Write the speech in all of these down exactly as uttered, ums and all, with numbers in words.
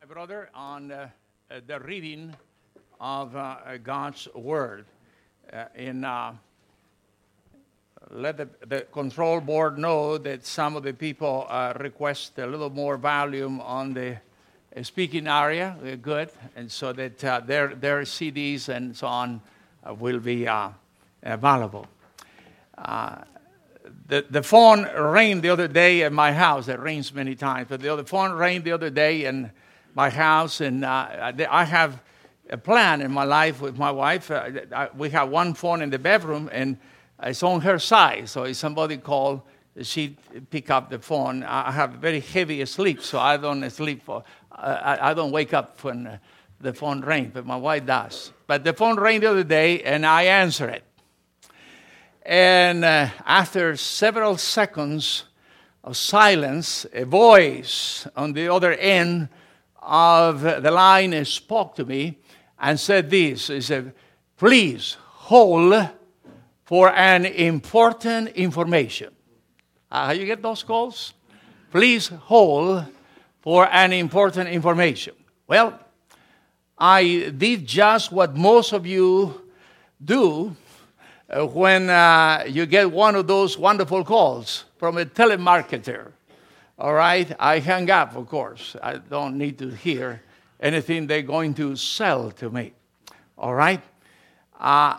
Brother, on uh, uh, the reading of uh, God's Word. Uh, in uh, Let the, the control board know that some of the people uh, request a little more volume on the uh, speaking area. We're good, and so that uh, their their C Ds and so on uh, will be uh, available. Uh, The, the phone rang the other day at my house. It rings many times. But the other phone rang the other day in my house, and uh, I have a plan in my life with my wife. Uh, I, we have one phone in the bedroom, and it's on her side. So if somebody called, she pick up the phone. I have very heavy sleep, so I don't sleep. For, I, I don't wake up when the phone rings, but my wife does. But the phone rang the other day, and I answer it. And uh, after several seconds of silence, a voice on the other end of the line spoke to me and said this. He said, "Please hold for an important information." Uh, how you get those calls? Please hold for an important information. Well, I did just what most of you do Uh, when uh, you get one of those wonderful calls from a telemarketer. All right? I hang up, of course. I don't need to hear anything they're going to sell to me. All right? Uh,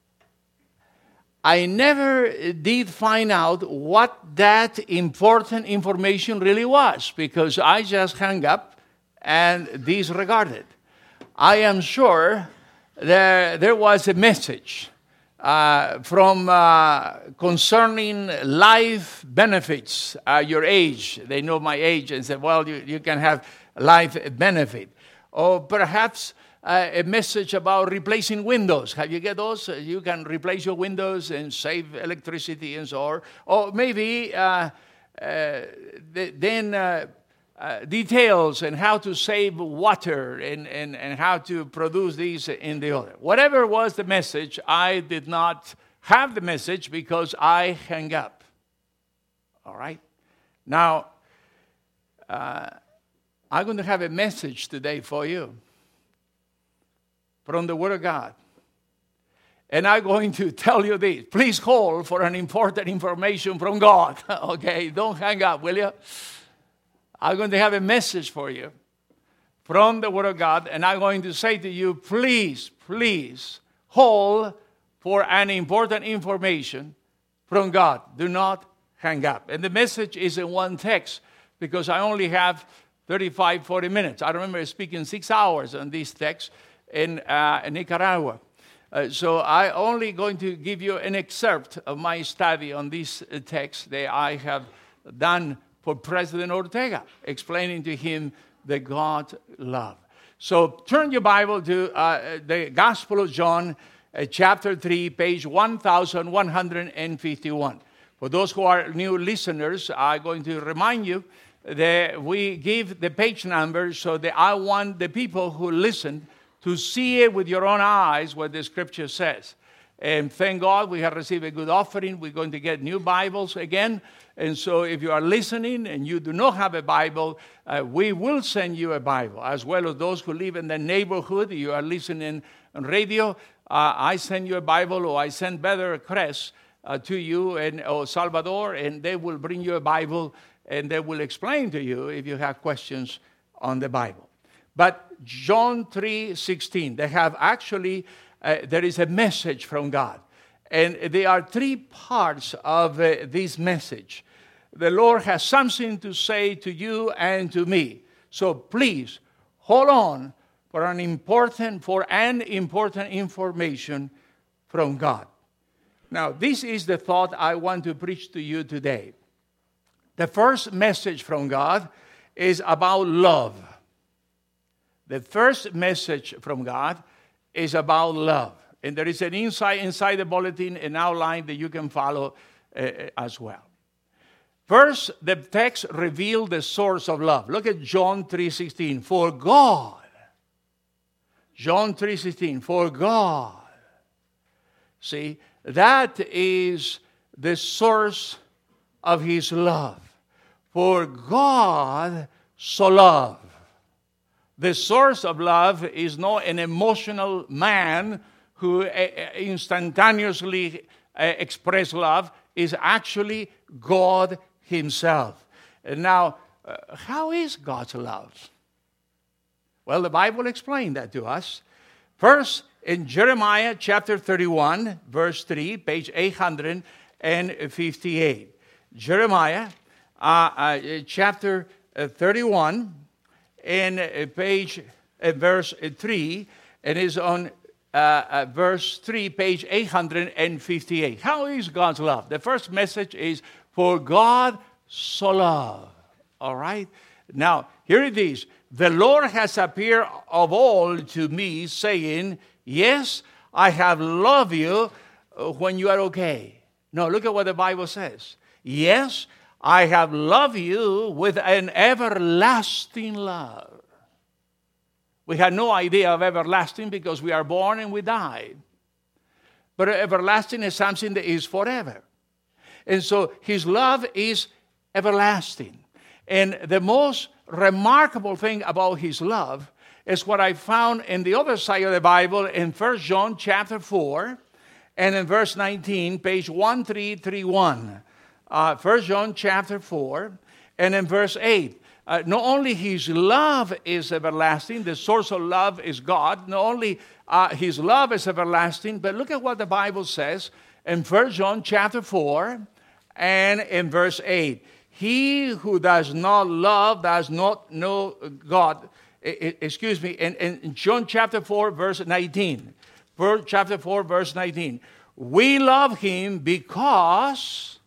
I never did find out what that important information really was, because I just hung up and disregarded. I am sure there, there was a message Uh, from uh, concerning life benefits, uh, your age. They know my age and say, well, you, you can have life benefit. Or perhaps uh, a message about replacing windows. Have you get those? You can replace your windows and save electricity and so on. Or maybe uh, uh, the, then uh, uh, details on how to save water and, and, and how to produce these in the other. Whatever was the message, I did not have the message because I hung up. All right? Now, uh, I'm going to have a message today for you from the Word of God. And I'm going to tell you this. Please hold for an important information from God. Okay? Don't hang up, will you? I'm going to have a message for you from the Word of God, and I'm going to say to you, please, please hold for an important information from God. Do not hang up. And the message is in one text, because I only have thirty-five, forty minutes. I remember speaking six hours on this text in, uh, in Nicaragua. Uh, so I'm only going to give you an excerpt of my study on this text that I have done for President Ortega, explaining to him the God love. So turn your Bible to uh, the Gospel of John, uh, chapter three, page one thousand one hundred fifty-one. For those who are new listeners, I'm going to remind you that we give the page number so that I want the people who listen to see it with your own eyes what the Scripture says. And thank God we have received a good offering. We're going to get new Bibles again. And so if you are listening and you do not have a Bible, uh, we will send you a Bible, as well as those who live in the neighborhood. You are listening on radio. Uh, I send you a Bible, or I send Better Crest uh, to you in or Salvador, and they will bring you a Bible, and they will explain to you if you have questions on the Bible. But John three sixteen, they have actually, uh, there is a message from God. And there are three parts of uh, this message. The Lord has something to say to you and to me. So please hold on for an important for an important information from God. Now, this is the thought I want to preach to you today. The first message from God is about love. The first message from God is about love. And there is an insight inside the bulletin, an outline that you can follow uh, as well. First, the text reveals the source of love. Look at John three sixteen. For God. John three sixteen. For God. See, that is the source of His love. For God so loved The source of love is not an emotional man who instantaneously expresses love. Is actually God himself. And now, uh, how is God's love? Well, the Bible explained that to us. First, in Jeremiah chapter thirty-one, verse three, page eight hundred fifty-eight. Jeremiah uh, uh, chapter thirty-one, and uh, page uh, verse three, and is on uh, uh, verse three, page eight hundred fifty-eight. How is God's love? The first message is, for God so loved. All right? Now, here it is. The Lord has appeared of old to me, saying, yes, I have loved you when you are okay. No, look at what the Bible says. Yes, I have loved you with an everlasting love. We had no idea of everlasting because we are born and we die. But everlasting is something that is forever. And so his love is everlasting. And the most remarkable thing about his love is what I found in the other side of the Bible in First John chapter four and in verse nineteen, page one three three one. Uh, First John chapter four and in verse eight. Uh, not only his love is everlasting, the source of love is God. Not only uh, his love is everlasting, but look at what the Bible says in First John chapter four and in verse eight. He who does not love does not know God. Excuse me, in, in John chapter four, verse nineteen. Chapter four, verse nineteen. We love him because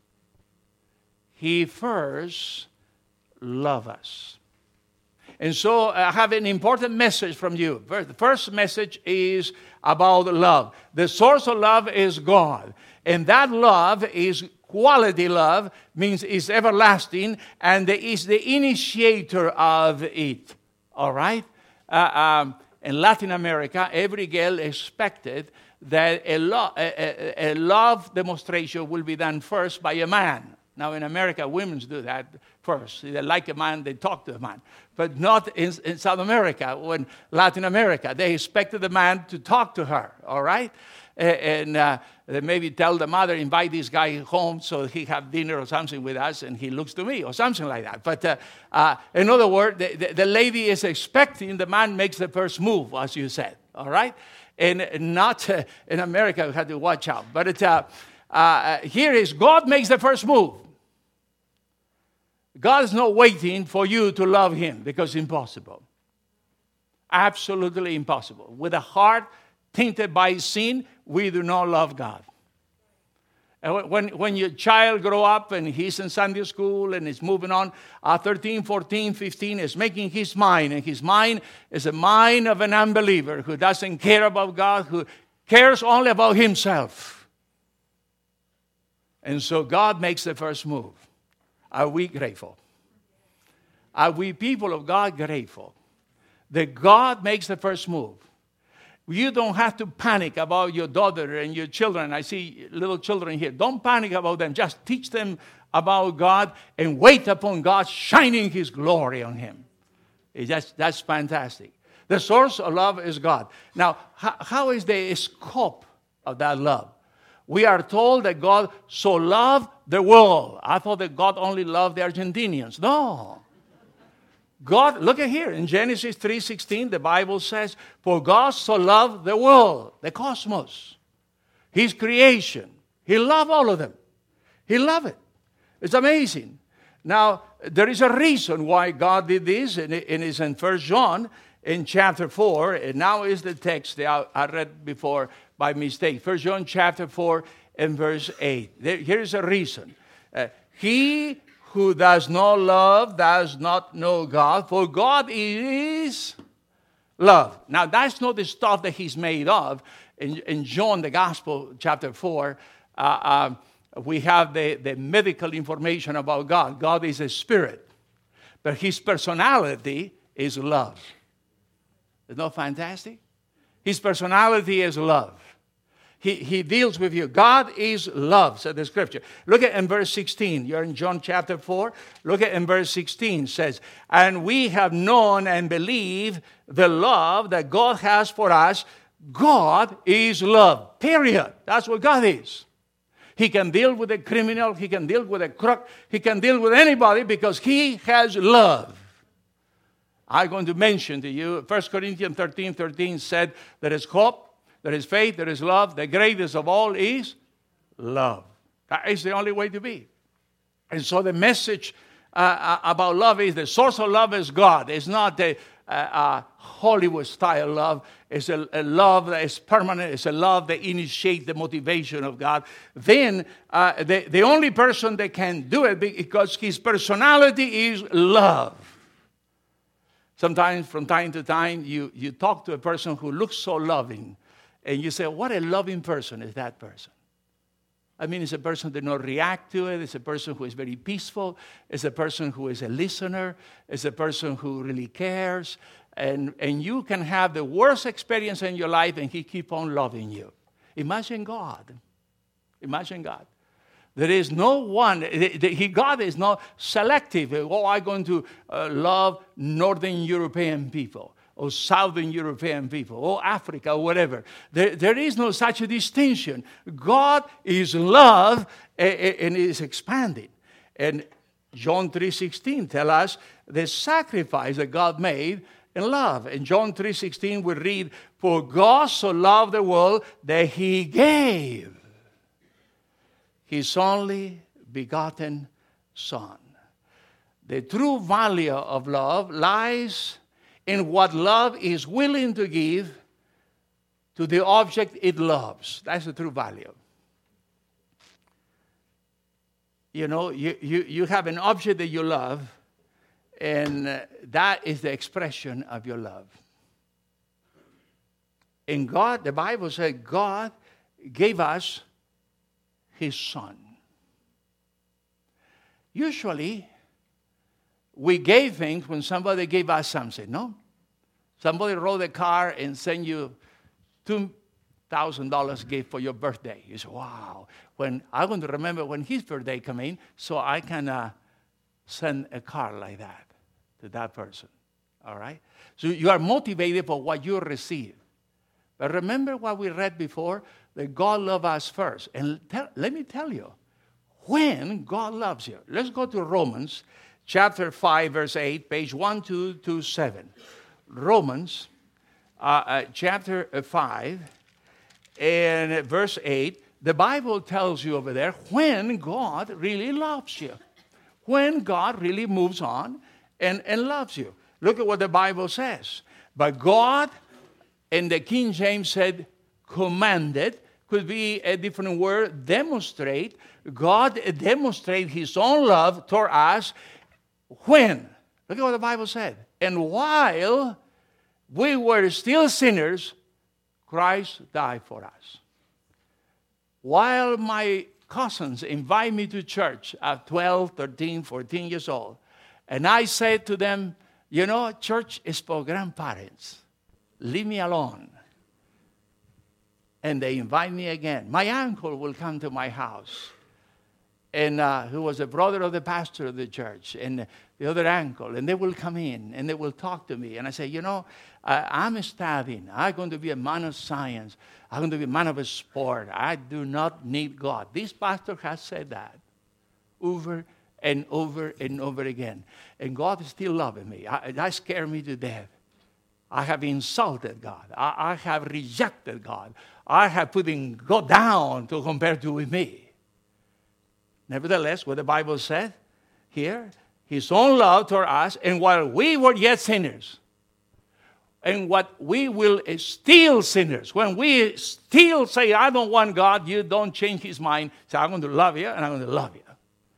he first loved us. And so I have an important message from you. The first message is about love. The source of love is God. And that love is quality love, means it's everlasting, and is the initiator of it. All right? Uh, um, in Latin America, every girl expected that a, lo- a, a, a love demonstration will be done first by a man. Now, in America, women do that first. They like a man, they talk to a man. But not in, in South America, or in Latin America. They expected the man to talk to her, all right? And uh, they maybe tell the mother, invite this guy home so he have dinner or something with us, and he looks to me, or something like that. But uh, uh, in other words, the, the, the lady is expecting the man makes the first move, as you said, all right? And not uh, in America, we have to watch out. But it, uh, uh, here is God makes the first move. God is not waiting for you to love him because it's impossible. Absolutely impossible. With a heart tainted by sin, we do not love God. And when, when your child grow up and he's in Sunday school and is moving on, uh, thirteen, fourteen, fifteen, is making his mind. And his mind is a mind of an unbeliever who doesn't care about God, who cares only about himself. And so God makes the first move. Are we grateful? Are we people of God grateful that God makes the first move? You don't have to panic about your daughter and your children. I see little children here. Don't panic about them. Just teach them about God and wait upon God shining his glory on him. That's, that's fantastic. The source of love is God. Now, how, how is the scope of that love? We are told that God so loved the world. I thought that God only loved the Argentinians. No. God, look at here, in Genesis three sixteen, the Bible says, for God so loved the world, the cosmos, his creation. He loved all of them. He loved it. It's amazing. Now, there is a reason why God did this, and it is in First John, in chapter four, and now is the text that I read before by mistake. First John chapter four and verse eight. Here is a reason. Uh, he who does not love does not know God, for God is love. Now, that's not the stuff that he's made of. In, in John, the Gospel, chapter four, uh, uh, we have the, the medical information about God. God is a spirit, but his personality is love. Isn't that fantastic? His personality is love. He, he deals with you. God is love, said the scripture. Look at in verse sixteen. You're in John chapter four. Look at in verse sixteen. It says, and we have known and believed the love that God has for us. God is love. Period. That's what God is. He can deal with a criminal. He can deal with a crook. He can deal with anybody because he has love. I'm going to mention to you, First Corinthians thirteen thirteen said, there is hope. There is faith, there is love. The greatest of all is love. That is the only way to be. And so the message uh, about love is the source of love is God. It's not a, a, a Hollywood-style love. It's a, a love that is permanent. It's a love that initiates the motivation of God. Then uh, the, the only person that can do it because his personality is love. Sometimes from time to time you, you talk to a person who looks so loving. And you say, what a loving person is that person. I mean, it's a person that does not react to it. It's a person who is very peaceful. It's a person who is a listener. It's a person who really cares. And, and you can have the worst experience in your life and he keep on loving you. Imagine God. Imagine God. There is no one, he, God is not selective. Oh, I'm going to uh, love Northern European people. Or Southern European people, or Africa, or whatever. There, there is no such a distinction. God is love, and it is expanded. And John three sixteen tells us the sacrifice that God made in love. In John three sixteen we read, for God so loved the world that he gave his only begotten Son. The true value of love lies in what love is willing to give to the object it loves. That's the true value. You know, you, you, you have an object that you love, and uh, that is the expression of your love. In God, the Bible says God gave us his Son. Usually, we gave things when somebody gave us something, no? Somebody wrote a car and sent you two thousand dollars gift for your birthday. You say, wow. When I'm going to remember when his birthday come in, so I can uh, send a car like that to that person, all right? So you are motivated for what you receive. But remember what we read before, that God loved us first. And tell, let me tell you, when God loves you. Let's go to Romans chapter five, verse eight, page one two two seven. Romans uh, uh, chapter five and verse eight. The Bible tells you over there when God really loves you. When God really moves on and, and loves you. Look at what the Bible says. But God, and the King James said, commanded, could be a different word, demonstrate. God demonstrated his own love toward us. When? Look at what the Bible said. And while we were still sinners, Christ died for us. While my cousins invite me to church at twelve, thirteen, fourteen years old, and I said to them, you know, church is for grandparents. Leave me alone. And they invite me again. My uncle will come to my house. And uh, who was a brother of the pastor of the church, and the other uncle, and they will come in, and they will talk to me. And I say, you know, uh, I'm studying. I'm going to be a man of science. I'm going to be a man of a sport. I do not need God. This pastor has said that over and over and over again. And God is still loving me. I, that scared me to death. I have insulted God. I, I have rejected God. I have put God down to compare to with me. Nevertheless, what the Bible said here, his own love toward us, and while we were yet sinners, and what we will still sinners, when we still say, I don't want God, you don't change his mind, say, I'm going to love you, and I'm going to love you.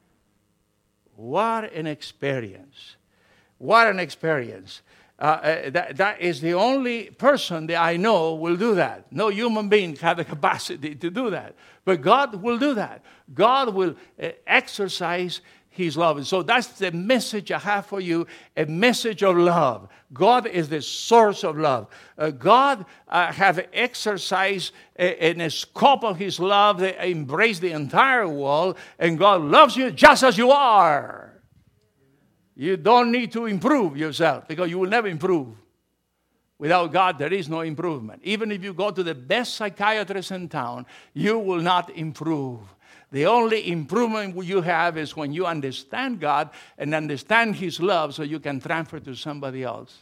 What an experience. What an experience. Uh, uh, that, that is the only person that I know will do that. No human being has the capacity to do that. But God will do that. God will uh, exercise his love. And so that's the message I have for you, a message of love. God is the source of love. Uh, God uh, have exercised a, a scope of his love that embraced the entire world, and God loves you just as you are. You don't need to improve yourself, because you will never improve. Without God, there is no improvement. Even if you go to the best psychiatrist in town, you will not improve. The only improvement you have is when you understand God and understand his love so you can transfer to somebody else.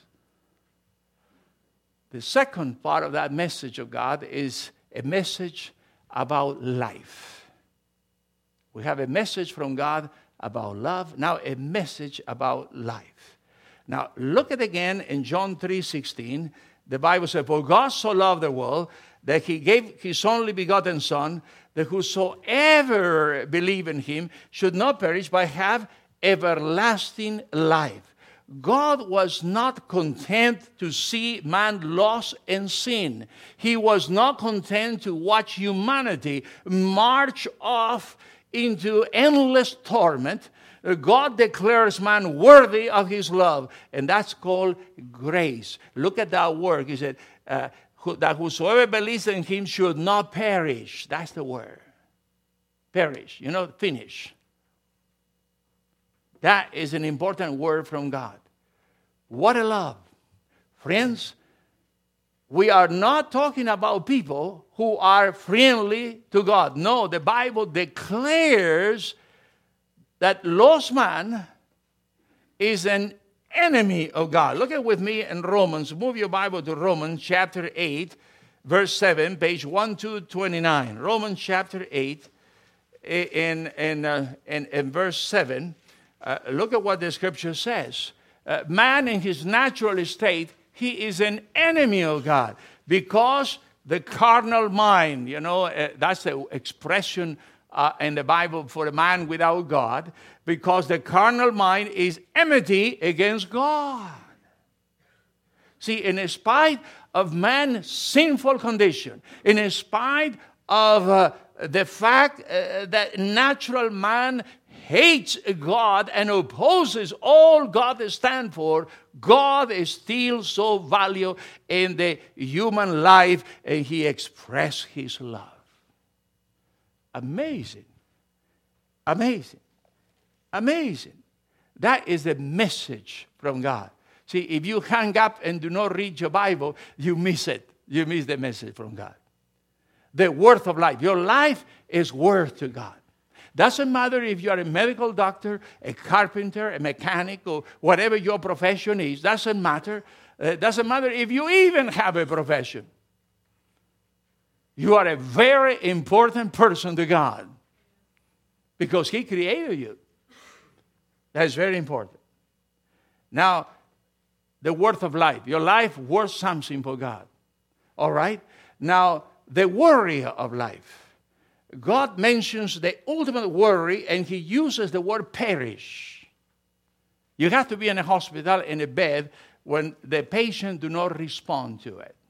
The second part of that message of God is a message about life. We have a message from God about love, now a message about life. Now, look at again in John three sixteen. The Bible says, "For God so loved the world that he gave his only begotten Son, that whosoever believe in him should not perish but have everlasting life." God was not content to see man lost in sin. He was not content to watch humanity march off into endless torment. God declares man worthy of his love, and that's called grace. Look at that word. He said, uh, that whosoever believes in him should not perish. That's the word. Perish. You know, finish. That is an important word from God. What a love. Friends, we are not talking about people who are friendly to God. No, the Bible declares that lost man is an enemy of God. Look at with me in Romans. Move your Bible to Romans chapter eight, verse seven, page twelve twenty-nine. Romans chapter eight, in, in, uh, in, in verse seven. Uh, look at what the scripture says. Uh, man in his natural state, he is an enemy of God, because the carnal mind, you know, uh, that's the expression Uh, in the Bible for a man without God, because the carnal mind is enmity against God. See, in spite of man's sinful condition, in spite of uh, the fact uh, that natural man hates God and opposes all God stands for, God is still so valuable in the human life, and he expressed his love. Amazing. Amazing. Amazing. That is the message from God. See, if you hang up and do not read your Bible, you miss it. You miss the message from God. The worth of life. Your life is worth to God. Doesn't matter if you are a medical doctor, a carpenter, a mechanic, or whatever your profession is. Doesn't matter. It doesn't matter if you even have a profession. You are a very important person to God, because he created you. That's very important. Now, the worth of life. Your life worth something for God. All right? Now, the worry of life. God mentions the ultimate worry, and he uses the word perish. You have to be in a hospital in a bed when the patient do not respond to it.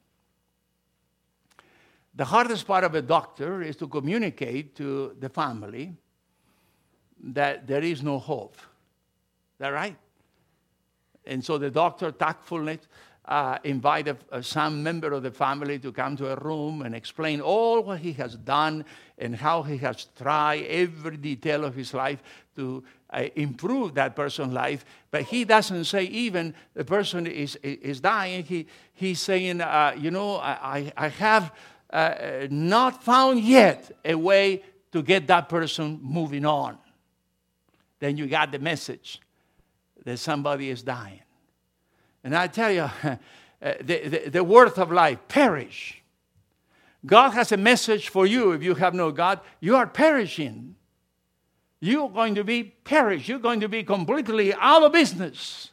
The hardest part of a doctor is to communicate to the family that there is no hope. Is that right? And so the doctor, tactfully, uh, invited uh, some member of the family to come to a room and explain all what he has done and how he has tried every detail of his life to uh, improve that person's life. But he doesn't say even the person is, is dying. He, he's saying, uh, you know, I, I have... Uh, not found yet a way to get that person moving on. Then you got the message that somebody is dying. And I tell you, uh, the, the, the worth of life, perish. God has a message for you. If you have no God, you are perishing. You're going to be perished. You're going to be completely out of business.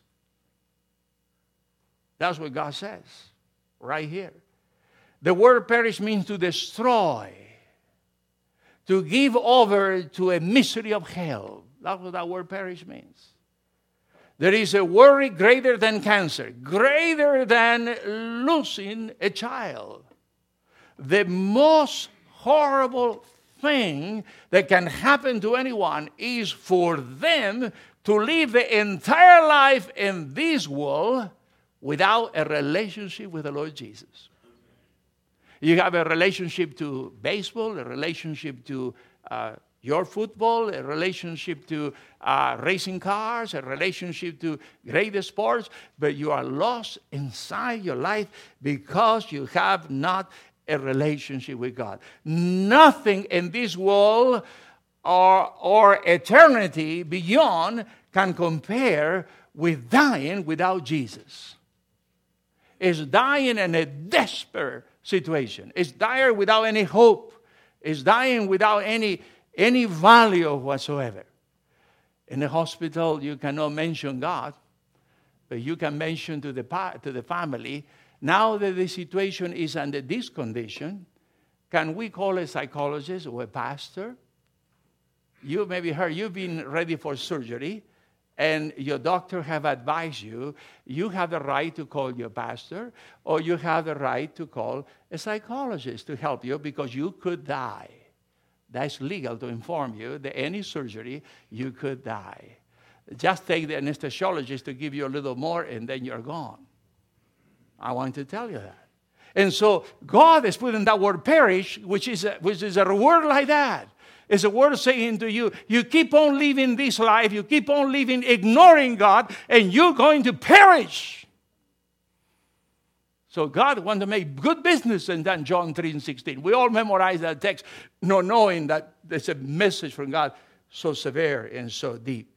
That's what God says right here. The word perish means to destroy, to give over to a misery of hell. That's what that word perish means. There is a worry greater than cancer, greater than losing a child. The most horrible thing that can happen to anyone is for them to live the entire life in this world without a relationship with the Lord Jesus. You have a relationship to baseball, a relationship to uh, your football, a relationship to uh, racing cars, a relationship to great sports, but you are lost inside your life because you have not a relationship with God. Nothing in this world or, or eternity beyond can compare with dying without Jesus. It's dying in a desperate situation. It's dying without any hope. It's dying without any, any value whatsoever. In the hospital, you cannot mention God, but you can mention to the, to the family, now that the situation is under this condition, can we call a psychologist or a pastor? You maybe heard you've been ready for surgery, and your doctor have advised you, you have the right to call your pastor, or you have the right to call a psychologist to help you because you could die. That's legal to inform you that any surgery, you could die. Just take the anesthesiologist to give you a little more, and then you're gone. I want to tell you that. And so God has put in that word perish, which is a, which is a word like that. It's a word saying to you, you keep on living this life, you keep on living ignoring God, and you're going to perish. So God wants to make good business in that John three and sixteen. We all memorize that text, not knowing that there's a message from God so severe and so deep.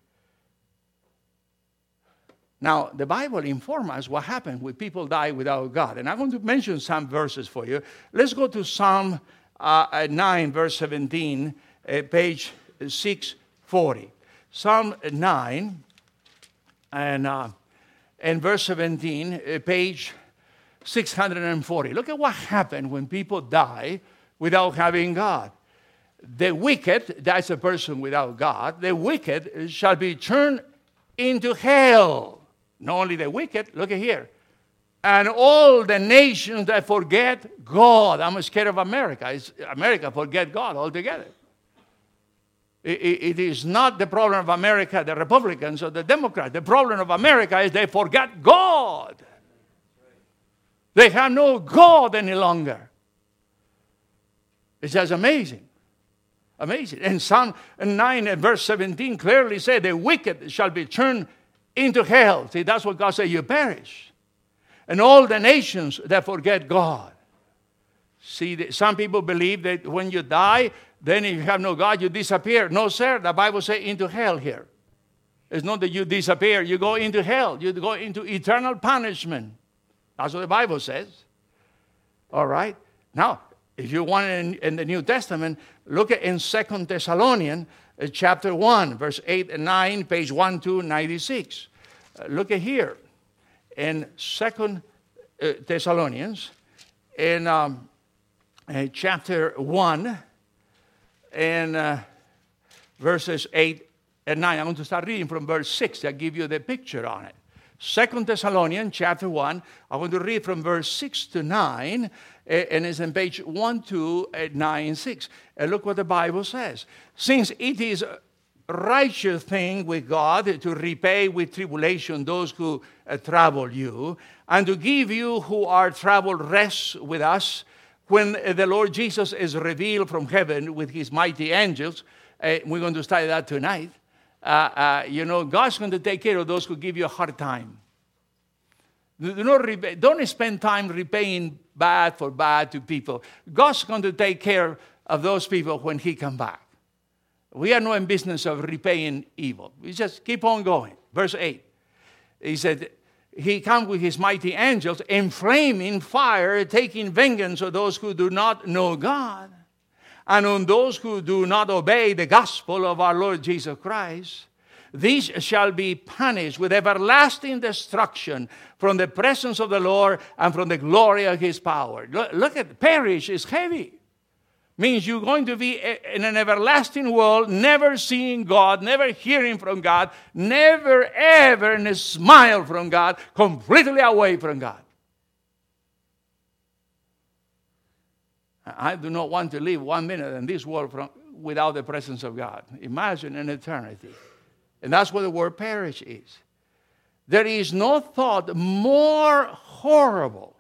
Now, the Bible informs us what happened when people die without God. And I'm going to mention some verses for you. Let's go to Psalm uh, nine, verse seventeen, uh, page six forty. Psalm nine and, uh, and verse seventeen, uh, page six forty. Look at what happened when people die without having God. The wicked, that's a person without God, the wicked shall be turned into hell. Not only the wicked, look at here. And all the nations that forget God. I'm scared of America. It's, America forget God altogether. It, it, it is not the problem of America, the Republicans or the Democrats. The problem of America is they forgot God. They have no God any longer. It's just amazing. Amazing. And Psalm nine and verse seventeen clearly say the wicked shall be turned into hell. See, that's what God said, you perish. And all the nations that forget God. See, some people believe that when you die, then if you have no God, you disappear. No, sir, the Bible says into hell here. It's not that you disappear. You go into hell. You go into eternal punishment. That's what the Bible says. All right? Now, if you want in, in the New Testament, look at in Second Thessalonians, uh, chapter one, verse eight and nine, page one two ninety-six. Uh, look at here. In Second uh, Thessalonians, in um, uh, chapter one, and uh, verses eight and nine. I'm going to start reading from verse six. I'll give you the picture on it. Second Thessalonians chapter one, I'm going to read from verse six to nine, and it's on page one, two, nine, six. And look what the Bible says. Since it is a righteous thing with God to repay with tribulation those who uh, trouble you, and to give you who are troubled rest with us, when the Lord Jesus is revealed from heaven with his mighty angels. Uh, we're going to study that tonight. Uh, uh, you know, God's going to take care of those who give you a hard time. Do not repay, don't spend time repaying bad for bad to people. God's going to take care of those people when he comes back. We are not in business of repaying evil. We just keep on going. Verse eight. He said, he comes with his mighty angels in flaming fire, taking vengeance of those who do not know God, and on those who do not obey the gospel of our Lord Jesus Christ. These shall be punished with everlasting destruction from the presence of the Lord and from the glory of his power. Look, look at, perish is heavy. Means you're going to be in an everlasting world, never seeing God, never hearing from God, never ever in a smile from God, completely away from God. I do not want to live one minute in this world from, without the presence of God. Imagine an eternity. And that's what the word perish is. There is no thought more horrible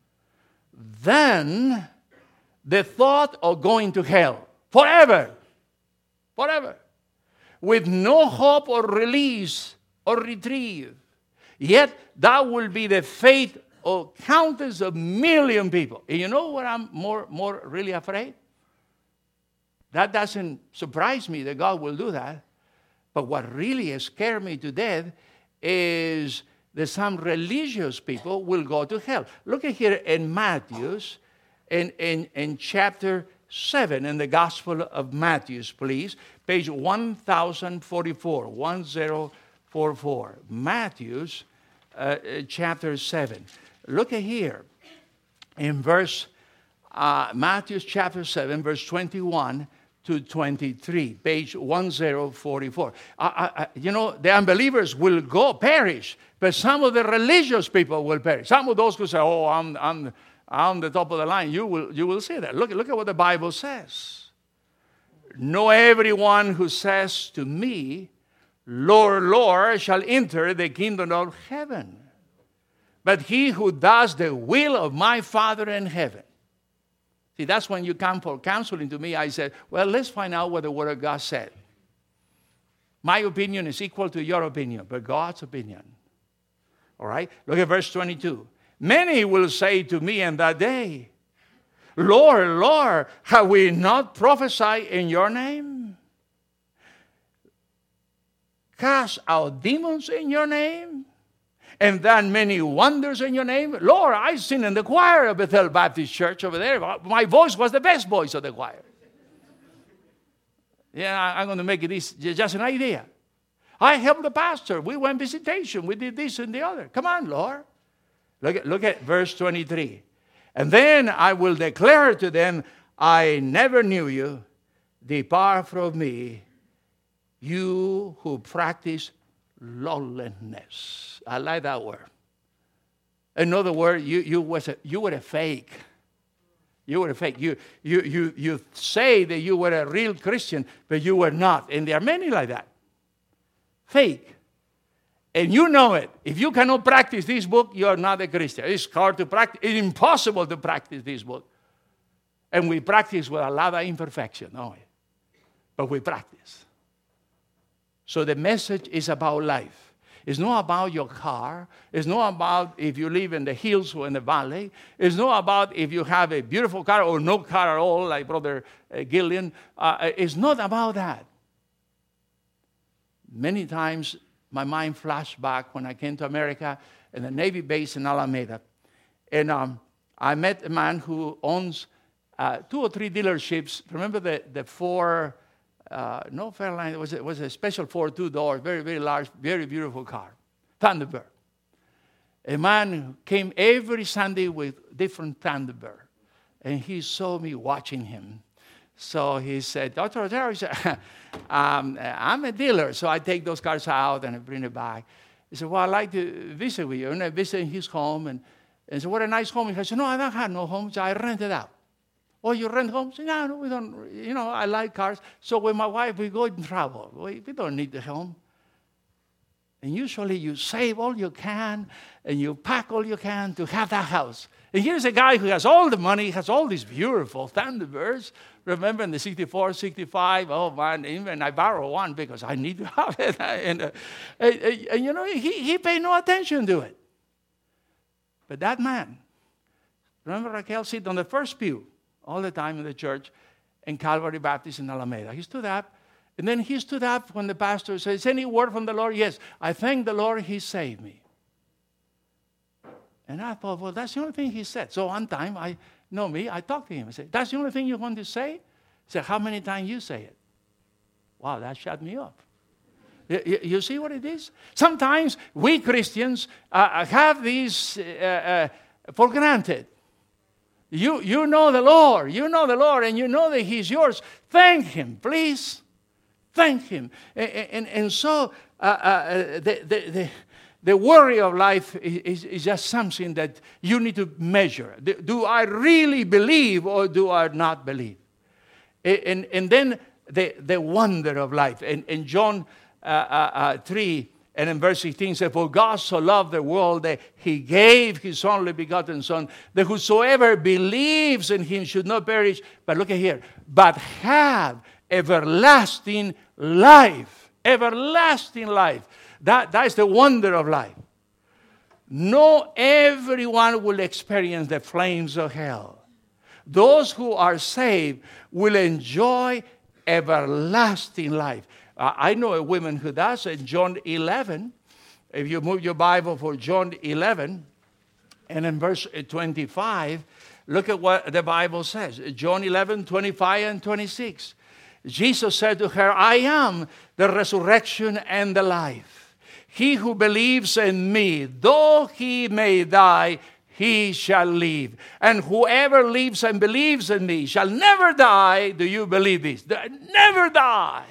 than the thought of going to hell forever. Forever. With no hope or release or retrieve. Yet that will be the fate of countless of million people. And you know what I'm more, more really afraid? That doesn't surprise me that God will do that. But what really scares me to death is that some religious people will go to hell. Look at here in Matthew's, in, in, in chapter seven, in the Gospel of Matthew, please. Page one thousand forty-four, one thousand forty-four. Matthew's uh, chapter seven. Look at here. In verse, uh, Matthew's chapter seven, verse twenty-one to twenty-three, page one thousand forty-four. I, I, you know, the unbelievers will go perish, but some of the religious people will perish. Some of those who say, oh, I'm, I'm, I'm the top of the line, you will, you will see that. Look, look at what the Bible says. Not everyone who says to me, Lord, Lord, shall enter the kingdom of heaven, but he who does the will of my Father in heaven. See, that's when you come for counseling to me. I said, well, let's find out what the Word of God said. My opinion is equal to your opinion, but God's opinion. All right? Look at verse twenty-two. Many will say to me in that day, Lord, Lord, have we not prophesied in your name? Cast out demons in your name? And done many wonders in your name? Lord, I sing in the choir of Bethel Baptist Church over there. My voice was the best voice of the choir. Yeah, I'm going to make this just an idea. I helped the pastor. We went visitation. We did this and the other. Come on, Lord. Look at, look at verse twenty-three. And then I will declare to them, I never knew you. Depart from me, you who practice lawlessness. I like that word. In other words, you, you, was a, you were a fake. You were a fake. You, you, you, you say that you were a real Christian, but you were not. And there are many like that. Fake. And you know it. If you cannot practice this book, you are not a Christian. It's hard to practice. It's impossible to practice this book. And we practice with a lot of imperfection, don't we? But we practice. So the message is about life. It's not about your car. It's not about if you live in the hills or in the valley. It's not about if you have a beautiful car or no car at all, like Brother uh, Gillian. Uh, it's not about that. Many times, my mind flashed back when I came to America in the Navy base in Alameda. And um, I met a man who owns uh, two or three dealerships. Remember the, the four... Uh, no Fairlane, it was, it was a special four, two doors, very, very large, very beautiful car. Thunderbird. A man who came every Sunday with different Thunderbird. And he saw me watching him. So he said, Doctor Otero, um, I'm a dealer, so I take those cars out and I bring it back. He said, well, I'd like to visit with you. And I visited his home. And, and said, what a nice home. He said, no, I don't have no home, so I rent it out. Oh, you rent homes? No, no, we don't. You know, I like cars. So with my wife, we go and travel. We, we don't need the home. And usually you save all you can and you pack all you can to have that house. And here's a guy who has all the money, has all these beautiful Thunderbirds. Remember in the sixty-four, sixty-five, oh man, even I borrow one because I need to have it. and, uh, and, and, and you know, he, he paid no attention to it. But that man, remember Raquel sit on the first pew all the time in the church in Calvary Baptist in Alameda. He stood up, and then he stood up when the pastor says, any word from the Lord? Yes, I thank the Lord he saved me. And I thought, well, that's the only thing he said. So one time, I know me, I talked to him. I said, that's the only thing you want to say? He said, how many times you say it? Wow, that shut me up. You, you, you see what it is? Sometimes we Christians uh, have these uh, uh, for granted. You, you know the Lord. You know the Lord, and you know that he's yours. Thank him, please. Thank him. And, and, and so uh, uh, the, the, the, the worry of life is, is, is just something that you need to measure. Do, do I really believe or do I not believe? And, and then the, the wonder of life. And in John uh, uh, uh, three and in verse sixteen says, for God so loved the world that he gave his only begotten Son, that whosoever believes in him should not perish, but look at here, but have everlasting life. Everlasting life. That, that is the wonder of life. Not everyone will experience the flames of hell. Those who are saved will enjoy everlasting life. Uh, I know a woman who does. In John eleven, if you move your Bible for John eleven, and in verse twenty-five, look at what the Bible says. John eleven, twenty-five and twenty-six. Jesus said to her, I am the resurrection and the life. He who believes in me, though he may die, he shall live. And whoever lives and believes in me shall never die. Do you believe this? Never die.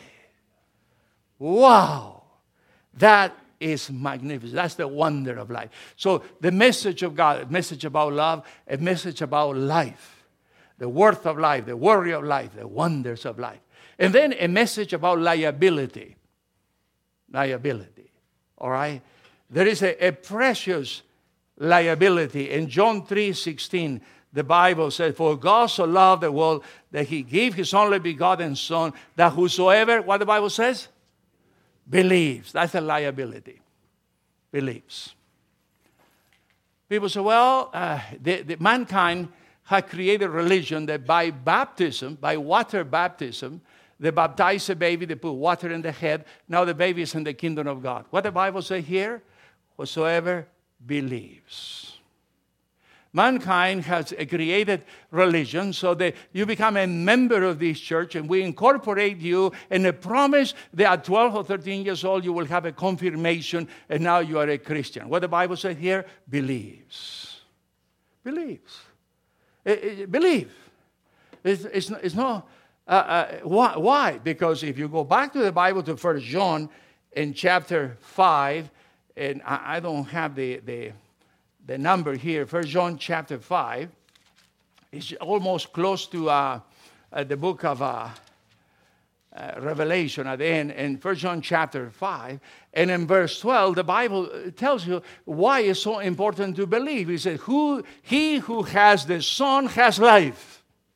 Wow. That is magnificent. That's the wonder of life. So the message of God, a message about love, a message about life. The worth of life, the worry of life, the wonders of life. And then a message about liability. Liability. All right? There is a, a precious liability. In John three sixteen, the Bible says, for God so loved the world that he gave his only begotten Son, that whosoever, what the Bible says? Believes. That's a liability. Believes. People say, well, uh, the, the mankind had created a religion that by baptism, by water baptism, they baptize a baby, they put water in the head. Now the baby is in the kingdom of God. What the Bible says here? Whosoever believes. Mankind has created religion so that you become a member of this church and we incorporate you in a promise that at twelve or thirteen years old you will have a confirmation and now you are a Christian. What the Bible says here? Believes. Believes. It, it, believe. It's, it's, it's not... Uh, uh, why? why? Because if you go back to the Bible to First John in chapter five, and I, I don't have the, the, the number here, First John chapter five, it's almost close to uh, uh, the book of uh, uh, Revelation at the end, in First John chapter five, and in verse twelve, the Bible tells you why it's so important to believe. It says, who, he who has the Son has life.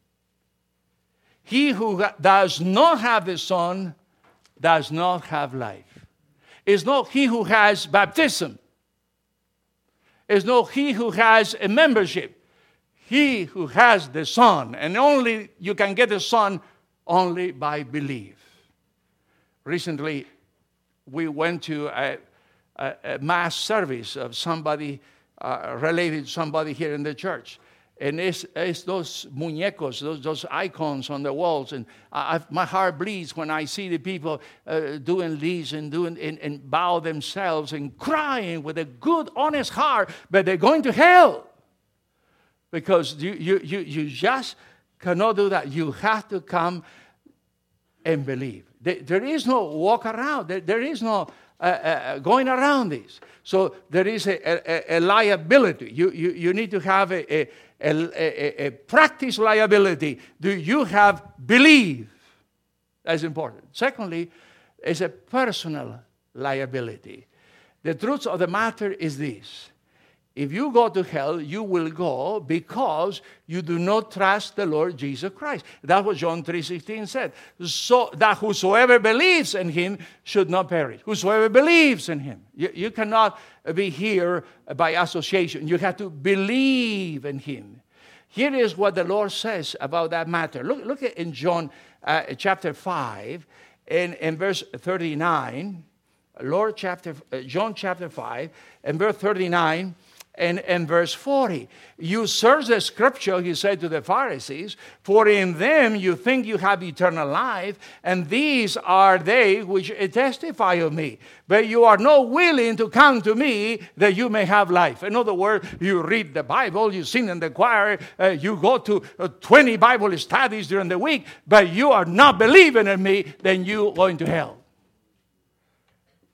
He who does not have the Son does not have life. It's not he who has baptism. It's not he who has a membership. He who has the Son. And only you can get the Son only by belief. Recently, we went to a, a, a mass service of somebody uh, related to somebody here in the church. And it's, it's those muñecos, those, those icons on the walls. And I, my heart bleeds when I see the people uh, doing this and, doing, and, and bow themselves and crying with a good, honest heart. But they're going to hell. Because you, you, you, you just cannot do that. You have to come and believe. There, there is no walk around. There, there is no uh, uh, going around this. So there is a, a, a liability. You, you, you need to have a... a A, a, a practice liability. Do you have believe? That's important. Secondly, is a personal liability. The truth of the matter is this. If you go to hell, you will go because you do not trust the Lord Jesus Christ. That's what John three sixteen said. So that whosoever believes in him should not perish. Whosoever believes in him. You, you cannot be here by association. You have to believe in him. Here is what the Lord says about that matter. Look, look at in John uh, chapter five and in verse thirty-nine. Lord chapter uh, John chapter five and verse thirty-nine. And in verse forty, you search the scripture, he said to the Pharisees, for in them you think you have eternal life, and these are they which testify of me. But you are not willing to come to me that you may have life. In other words, you read the Bible, you sing in the choir, uh, you go to uh, twenty Bible studies during the week, but you are not believing in me, then you are going to hell.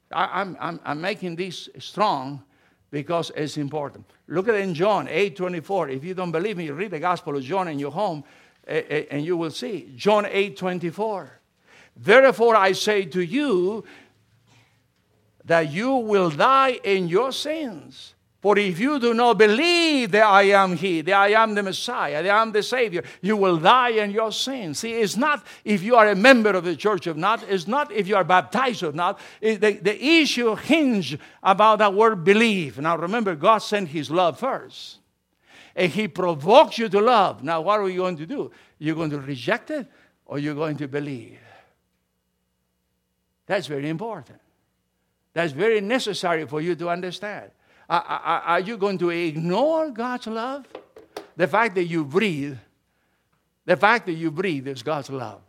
I, I'm, I'm, I'm making this strong because it's important. Look at it in John eight twenty-four. If you don't believe me, read the Gospel of John in your home, uh, uh, and you will see. John eight twenty-four. Therefore I say to you that you will die in your sins. For if you do not believe that I am He, that I am the Messiah, that I am the Savior, you will die in your sins. See, it's not if you are a member of the church or not. It's not if you are baptized or not. It, the, the issue hinges about that word believe. Now remember, God sent His love first. And He provokes you to love. Now what are you going to do? You're going to reject it or you're going to believe? That's very important. That's very necessary for you to understand. Are you going to ignore God's love? The fact that you breathe, the fact that you breathe is God's love.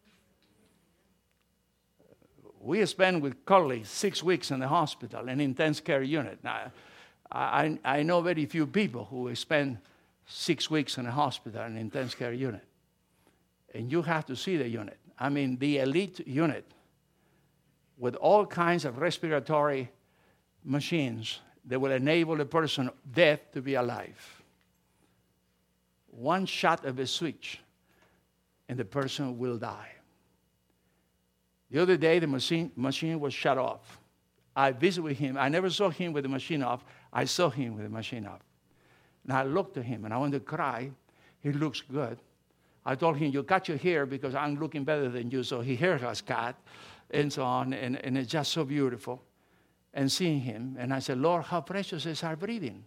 We spent with colleagues six weeks in the hospital, an intensive care unit. Now, I, I know very few people who spend six weeks in a hospital, an intensive care unit. And you have to see the unit. I mean, the elite unit with all kinds of respiratory machines that will enable a person dead to be alive. One shot of a switch, and the person will die. The other day, the machine, machine was shut off. I visited with him. I never saw him with the machine off. I saw him with the machine off. And I looked at him, and I wanted to cry. He looks good. I told him, you cut your hair because I'm looking better than you, so his hair was cut, and so on, and, and it's just so beautiful. And seeing him, and I said, Lord, how precious is our breathing.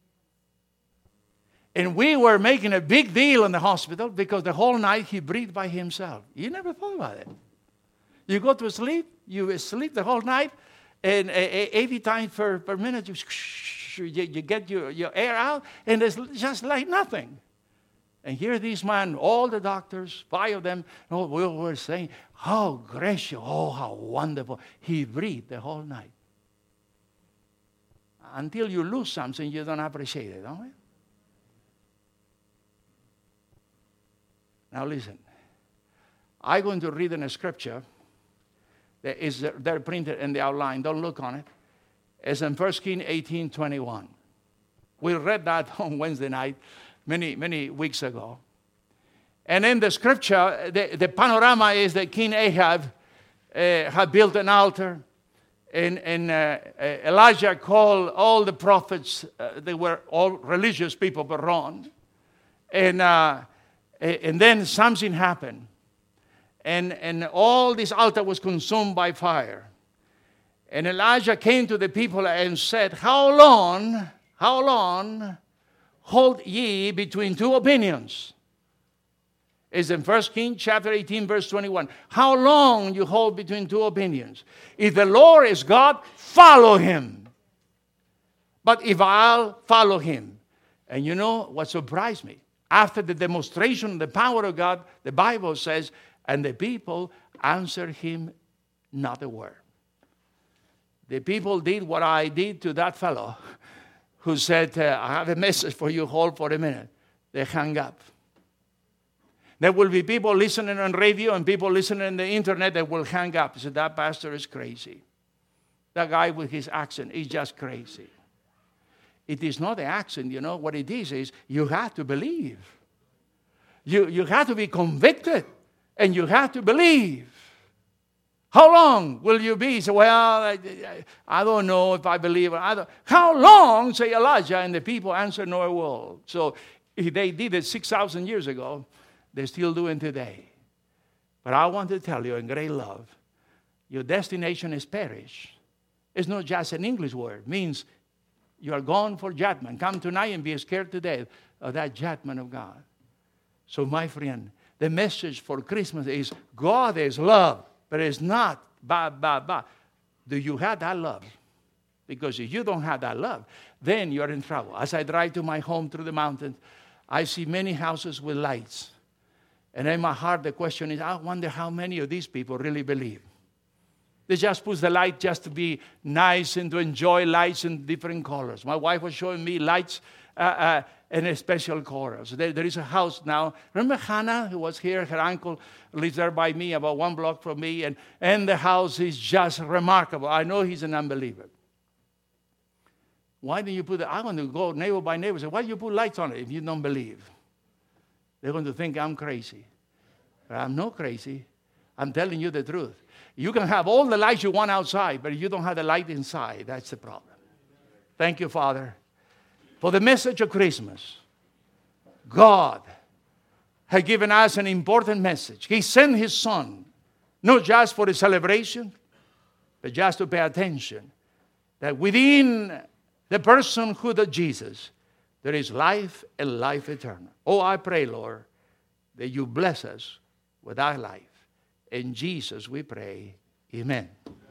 And we were making a big deal in the hospital because the whole night he breathed by himself. You never thought about it. You go to sleep, you sleep the whole night, and eighty times per, per minute, you, you get your, your air out, and it's just like nothing. And here these men, all the doctors, five of them, oh, we were saying, how gracious, oh, how wonderful. He breathed the whole night. Until you lose something, you don't appreciate it, don't you? Now listen. I'm going to read in a scripture that is there printed in the outline. Don't look on it. It's in First Kings eighteen twenty-one. We read that on Wednesday night many, many weeks ago. And in the scripture, the, the panorama is that King Ahab uh, had built an altar. And, and uh, Elijah called all the prophets. Uh, they were all religious people, but wrong. And, uh, and then something happened. And, and all this altar was consumed by fire. And Elijah came to the people and said, How long, how long hold ye between two opinions? Is in First Kings chapter eighteen, verse twenty-one. How long you hold between two opinions? If the Lord is God, follow Him. But if I'll follow Him. And you know what surprised me? After the demonstration of the power of God, the Bible says, and the people answered Him not a word. The people did what I did to that fellow who said, uh, I have a message for you, hold for a minute. They hung up. There will be people listening on radio and people listening on the internet that will hang up. So that pastor is crazy. That guy with his accent is just crazy. It is not the accent, you know. What it is is you have to believe. You, you have to be convicted and you have to believe. How long will you be? So, well, I, I don't know if I believe. I don't. How long, say Elijah, and the people answered no a word. So if they did it six thousand years ago, they're still doing today. But I want to tell you in great love, your destination is perish. It's not just an English word. It means you are gone for judgment. Come tonight and be scared to death of that judgment of God. So my friend, the message for Christmas is God is love, but it's not ba, ba, ba. Do you have that love? Because if you don't have that love, then you're in trouble. As I drive to my home through the mountains, I see many houses with lights. And in my heart, the question is, I wonder how many of these people really believe. They just put the light just to be nice and to enjoy lights in different colors. My wife was showing me lights uh, uh, in a special colors. There, there is a house now. Remember Hannah, who was here? Her uncle lives there by me, about one block from me. And, and the house is just remarkable. I know he's an unbeliever. Why didn't you put it? I'm going to go neighbor by neighbor and say, why do you put lights on it if you don't believe? They're going to think I'm crazy. But I'm not crazy. I'm telling you the truth. You can have all the lights you want outside, but if you don't have the light inside, that's the problem. Thank you, Father, for the message of Christmas. God has given us an important message. He sent His Son, not just for the celebration, but just to pay attention that within the personhood of Jesus, there is life and life eternal. Oh, I pray, Lord, that you bless us with our life. In Jesus we pray. Amen.